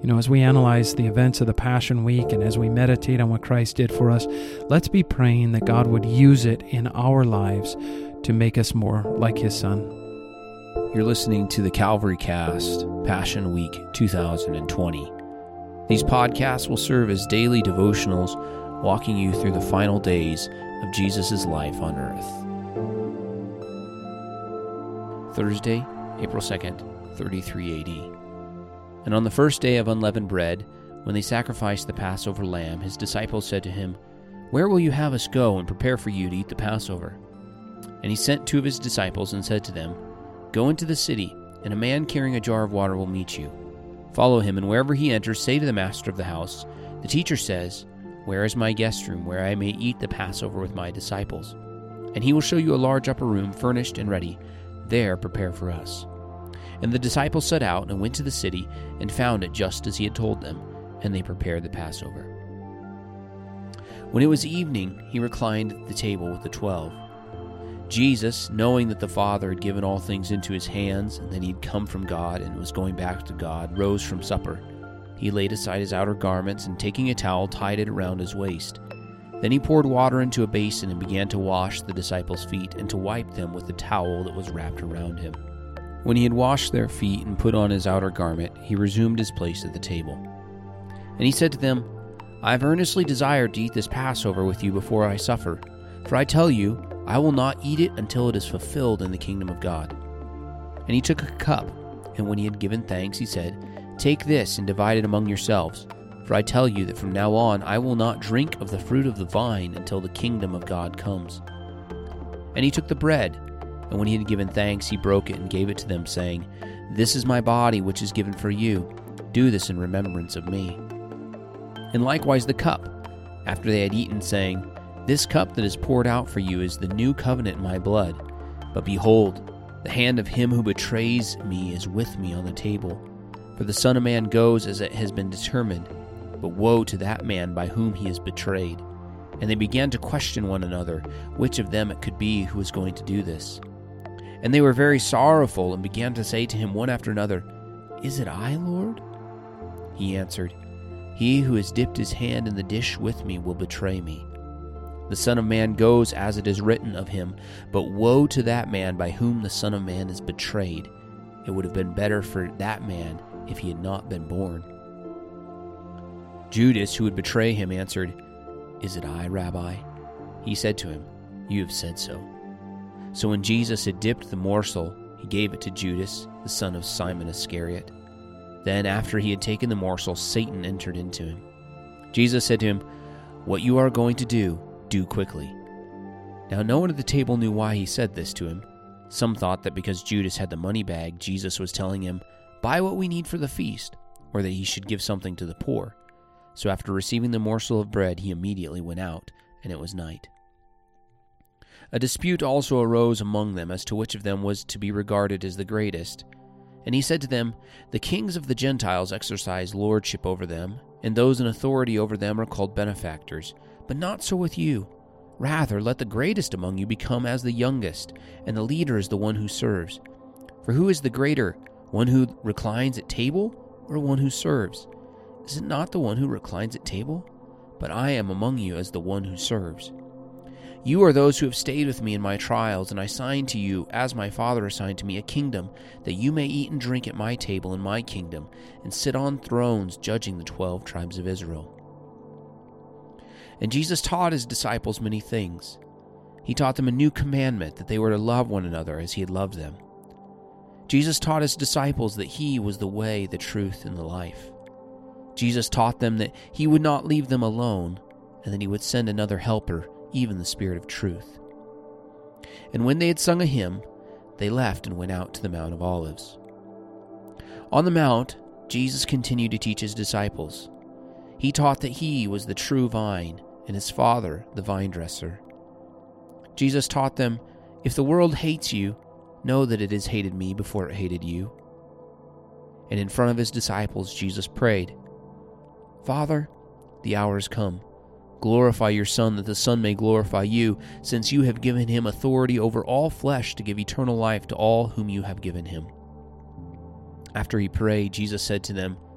As we analyze the events of the Passion Week and as we meditate on what Christ did for us, let's be praying that God would use it in our lives to make us more like His Son. You're listening to the Calvary Cast, Passion Week 2020. These podcasts will serve as daily devotionals, walking you through the final days of Jesus' life on earth. Thursday, April 2nd, 33 AD. And on the first day of unleavened bread, when they sacrificed the Passover lamb, his disciples said to him, "Where will you have us go and prepare for you to eat the Passover?" And he sent two of his disciples and said to them, "Go into the city, and a man carrying a jar of water will meet you. Follow him, and wherever he enters, say to the master of the house, 'The teacher says, where is my guest room, where I may eat the Passover with my disciples?' And he will show you a large upper room, furnished and ready. There prepare for us." And the disciples set out and went to the city and found it just as he had told them, and they prepared the Passover. When it was evening, he reclined at the table with the 12. Jesus, knowing that the Father had given all things into his hands, and that he had come from God and was going back to God, rose from supper. He laid aside his outer garments, and taking a towel, tied it around his waist. Then he poured water into a basin and began to wash the disciples' feet and to wipe them with the towel that was wrapped around him. When he had washed their feet and put on his outer garment, he resumed his place at the table. And he said to them, "I have earnestly desired to eat this Passover with you before I suffer. For I tell you, I will not eat it until it is fulfilled in the kingdom of God." And he took a cup, and when he had given thanks, he said, "Take this and divide it among yourselves. For I tell you that from now on I will not drink of the fruit of the vine until the kingdom of God comes." And he took the bread, and when he had given thanks, he broke it and gave it to them, saying, "This is my body, which is given for you. Do this in remembrance of me." And likewise the cup, after they had eaten, saying, "This cup that is poured out for you is the new covenant in my blood. But behold, the hand of him who betrays me is with me on the table. For the Son of Man goes as it has been determined, but woe to that man by whom he is betrayed." And they began to question one another, which of them it could be who was going to do this. And they were very sorrowful, and began to say to him one after another, "Is it I, Lord?" He answered, "He who has dipped his hand in the dish with me will betray me. The Son of Man goes as it is written of him, but woe to that man by whom the Son of Man is betrayed. It would have been better for that man if he had not been born." Judas, who would betray him, answered, "Is it I, Rabbi?" He said to him, "You have said so." So when Jesus had dipped the morsel, he gave it to Judas, the son of Simon Iscariot. Then after he had taken the morsel, Satan entered into him. Jesus said to him, "What you are going to do, do quickly." Now no one at the table knew why he said this to him. Some thought that because Judas had the money bag, Jesus was telling him, "Buy what we need for the feast," or that he should give something to the poor. So after receiving the morsel of bread, he immediately went out, and it was night. A dispute also arose among them as to which of them was to be regarded as the greatest. And he said to them, "The kings of the Gentiles exercise lordship over them, and those in authority over them are called benefactors. But not so with you. Rather, let the greatest among you become as the youngest, and the leader is the one who serves. For who is the greater, one who reclines at table, or one who serves? Is it not the one who reclines at table? But I am among you as the one who serves. You are those who have stayed with me in my trials, and I assign to you, as my Father assigned to me, a kingdom, that you may eat and drink at my table in my kingdom, and sit on thrones judging the 12 tribes of Israel." And Jesus taught his disciples many things. He taught them a new commandment, that they were to love one another as he had loved them. Jesus taught his disciples that he was the way, the truth, and the life. Jesus taught them that he would not leave them alone, and that he would send another helper, even the Spirit of truth. And when they had sung a hymn, they left and went out to the Mount of Olives. On the Mount, Jesus continued to teach his disciples. He taught that he was the true vine, and his Father the vine dresser. Jesus taught them, "If the world hates you, know that it has hated me before it hated you." And in front of his disciples, Jesus prayed, "Father, the hour has come. Glorify your Son, that the Son may glorify you, since you have given him authority over all flesh to give eternal life to all whom you have given him." After he prayed, Jesus said to them,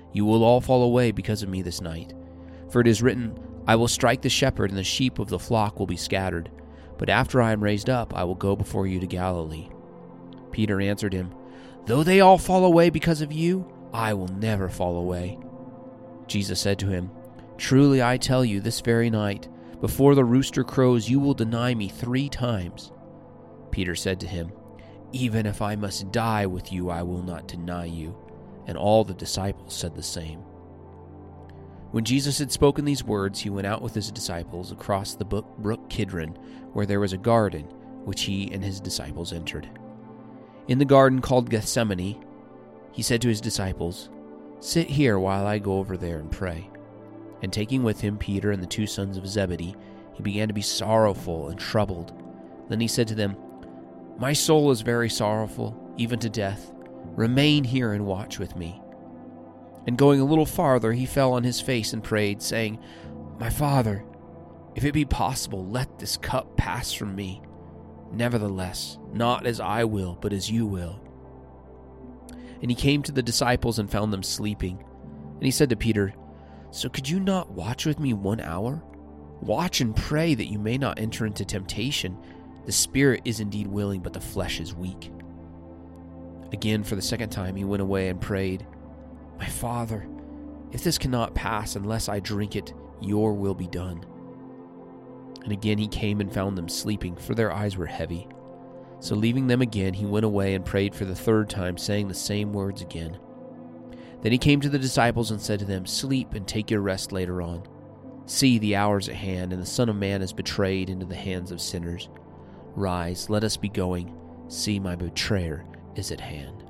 You will all fall away because of me this night. For it is written, I will strike the shepherd, and the sheep of the flock will be scattered. But after I am raised up, I will go before you to Galilee." Peter answered him, "Though they all fall away because of you, I will never fall away." Jesus said to him, "Truly I tell you, this very night, before the rooster crows, you will deny me 3 times. Peter said to him, "Even if I must die with you, I will not deny you." And all the disciples said the same. When Jesus had spoken these words, he went out with his disciples across the brook Kidron, where there was a garden, which he and his disciples entered. In the garden called Gethsemane, he said to his disciples, "Sit here while I go over there and pray." And taking with him Peter and the 2 sons of Zebedee, he began to be sorrowful and troubled. Then he said to them, "My soul is very sorrowful, even to death. Remain here and watch with me." And going a little farther, he fell on his face and prayed, saying, "My Father, if it be possible, let this cup pass from me. Nevertheless, not as I will, but as you will." And he came to the disciples and found them sleeping. And he said to Peter, "So could you not watch with me 1 hour? Watch and pray that you may not enter into temptation. The spirit is indeed willing, but the flesh is weak." Again, for the 2nd time, he went away and prayed, "My Father, if this cannot pass unless I drink it, your will be done." And again he came and found them sleeping, for their eyes were heavy. So leaving them again, he went away and prayed for the 3rd time, saying the same words again. Then he came to the disciples and said to them, "Sleep and take your rest later on. See, the hour is at hand, and the Son of Man is betrayed into the hands of sinners. Rise, let us be going. See, my betrayer is at hand."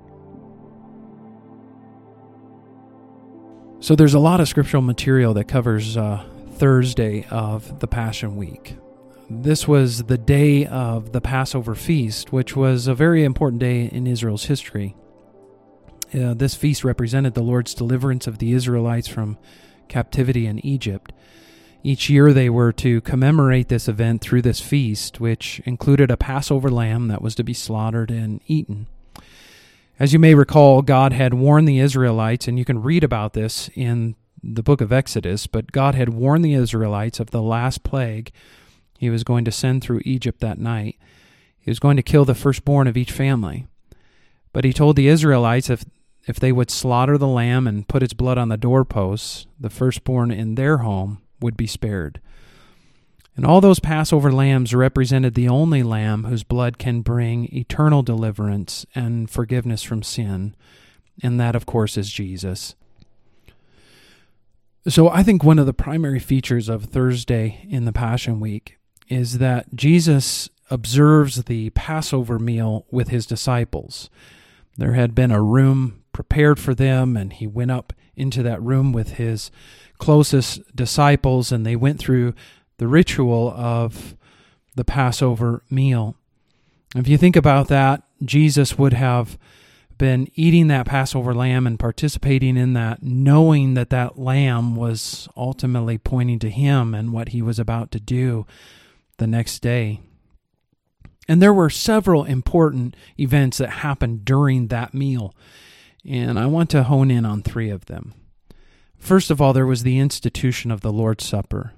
So there's a lot of scriptural material that covers Thursday of the Passion Week. This was the day of the Passover feast, which was a very important day in Israel's history. This feast represented the Lord's deliverance of the Israelites from captivity in Egypt. Each year they were to commemorate this event through this feast, which included a Passover lamb that was to be slaughtered and eaten. As you may recall, God had warned the Israelites, and you can read about this in the book of Exodus, but God had warned the Israelites of the last plague he was going to send through Egypt that night. He was going to kill the firstborn of each family. But he told the Israelites if they would slaughter the lamb and put its blood on the doorposts, the firstborn in their home would be spared. And all those Passover lambs represented the only lamb whose blood can bring eternal deliverance and forgiveness from sin, and that, of course, is Jesus. So I think one of the primary features of Thursday in the Passion Week is that Jesus observes the Passover meal with his disciples. There had been a room prepared for them, and he went up into that room with his closest disciples, and they went through the ritual of the Passover meal. If you think about that, Jesus would have been eating that Passover lamb and participating in that, knowing that that lamb was ultimately pointing to him and what he was about to do the next day. And there were several important events that happened during that meal, and I want to hone in on 3 of them. First of all, there was the institution of the Lord's Supper.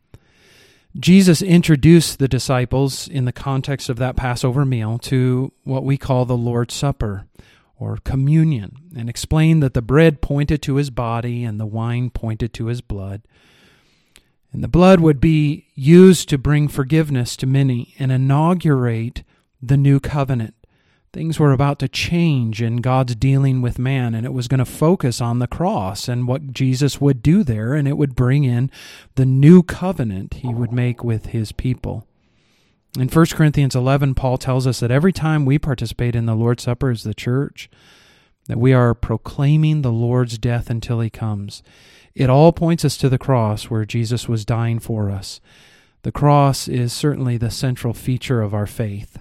Jesus introduced the disciples in the context of that Passover meal to what we call the Lord's Supper, or communion, and explained that the bread pointed to his body and the wine pointed to his blood. And the blood would be used to bring forgiveness to many and inaugurate the new covenant. Things were about to change in God's dealing with man, and it was going to focus on the cross and what Jesus would do there, and it would bring in the new covenant he would make with his people. In 1 Corinthians 11, Paul tells us that every time we participate in the Lord's Supper as the church, that we are proclaiming the Lord's death until he comes. It all points us to the cross where Jesus was dying for us. The cross is certainly the central feature of our faith.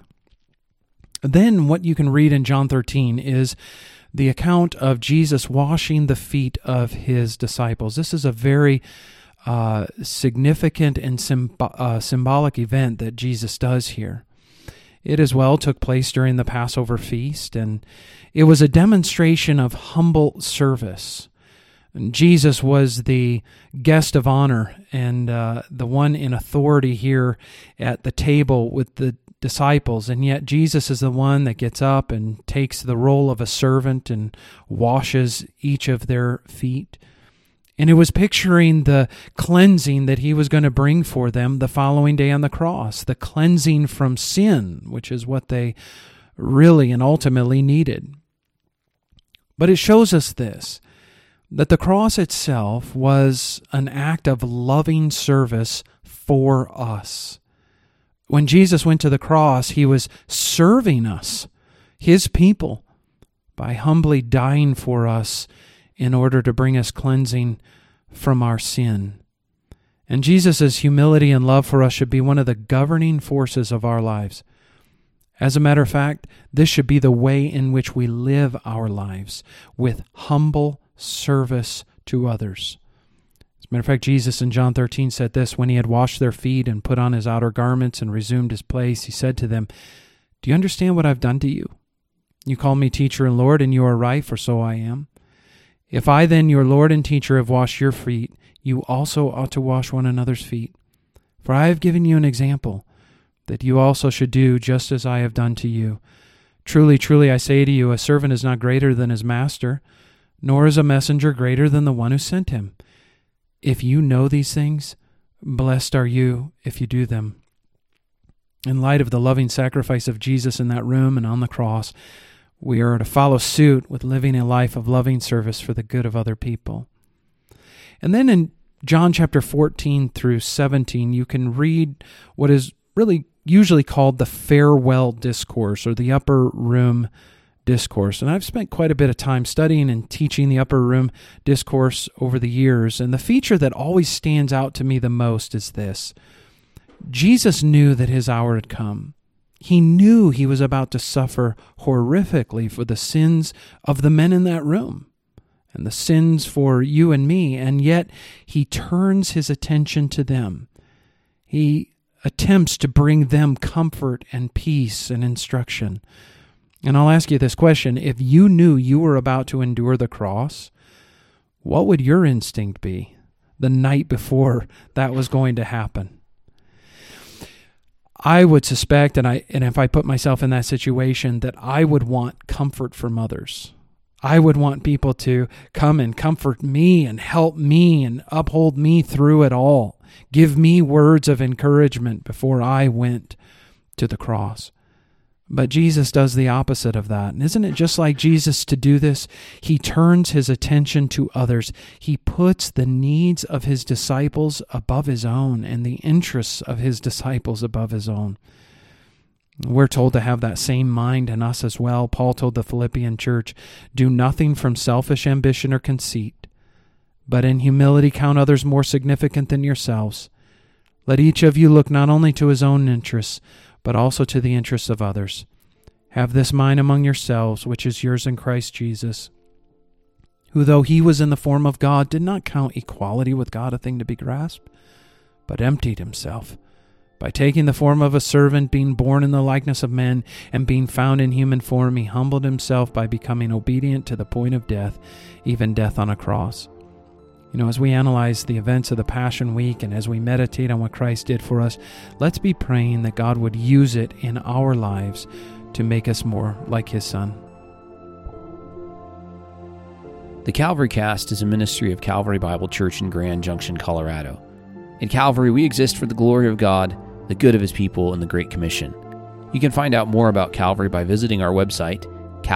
Then what you can read in John 13 is the account of Jesus washing the feet of his disciples. This is a very significant and symbolic event that Jesus does here. It as well took place during the Passover feast, and it was a demonstration of humble service. Jesus was the guest of honor and the one in authority here at the table with the disciples, and yet Jesus is the one that gets up and takes the role of a servant and washes each of their feet. And it was picturing the cleansing that he was going to bring for them the following day on the cross, the cleansing from sin, which is what they really and ultimately needed. But it shows us this, that the cross itself was an act of loving service for us. When Jesus went to the cross, he was serving us, his people, by humbly dying for us in order to bring us cleansing from our sin. And Jesus' humility and love for us should be one of the governing forces of our lives. As a matter of fact, this should be the way in which we live our lives, with humble service to others. As a matter of fact, Jesus in John 13 said this, when he had washed their feet and put on his outer garments and resumed his place, he said to them, "Do you understand what I've done to you? You call me teacher and Lord, and you are right, for so I am. If I then, your Lord and teacher, have washed your feet, you also ought to wash one another's feet. For I have given you an example, that you also should do just as I have done to you. Truly, truly, I say to you, a servant is not greater than his master, nor is a messenger greater than the one who sent him. If you know these things, blessed are you if you do them." In light of the loving sacrifice of Jesus in that room and on the cross, we are to follow suit with living a life of loving service for the good of other people. And then in John chapter 14 through 17, you can read what is really usually called the farewell discourse or the upper room discourse. And I've spent quite a bit of time studying and teaching the upper room discourse over the years. And the feature that always stands out to me the most is this. Jesus knew that his hour had come. He knew he was about to suffer horrifically for the sins of the men in that room and the sins for you and me. And yet he turns his attention to them. He attempts to bring them comfort and peace and instruction. And I'll ask you this question. If you knew you were about to endure the cross, what would your instinct be the night before that was going to happen? I would suspect, and if I put myself in that situation, that I would want comfort from others. I would want people to come and comfort me and help me and uphold me through it all. Give me words of encouragement before I went to the cross. But Jesus does the opposite of that. And isn't it just like Jesus to do this? He turns his attention to others. He puts the needs of his disciples above his own and the interests of his disciples above his own. We're told to have that same mind in us as well. Paul told the Philippian church, "Do nothing from selfish ambition or conceit, but in humility count others more significant than yourselves. Let each of you look not only to his own interests, but also to the interests of others. Have this mind among yourselves, which is yours in Christ Jesus, who though he was in the form of God, did not count equality with God a thing to be grasped, but emptied himself, by taking the form of a servant, being born in the likeness of men, and being found in human form, he humbled himself by becoming obedient to the point of death, even death on a cross." As we analyze the events of the Passion Week and as we meditate on what Christ did for us, let's be praying that God would use it in our lives to make us more like his Son. The Calvary Cast is a ministry of Calvary Bible Church in Grand Junction, Colorado. In Calvary, we exist for the glory of God, the good of his people, and the Great Commission. You can find out more about Calvary by visiting our website,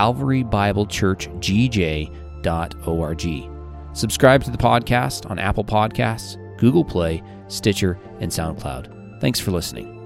calvarybiblechurchgj.org. Subscribe to the podcast on Apple Podcasts, Google Play, Stitcher, and SoundCloud. Thanks for listening.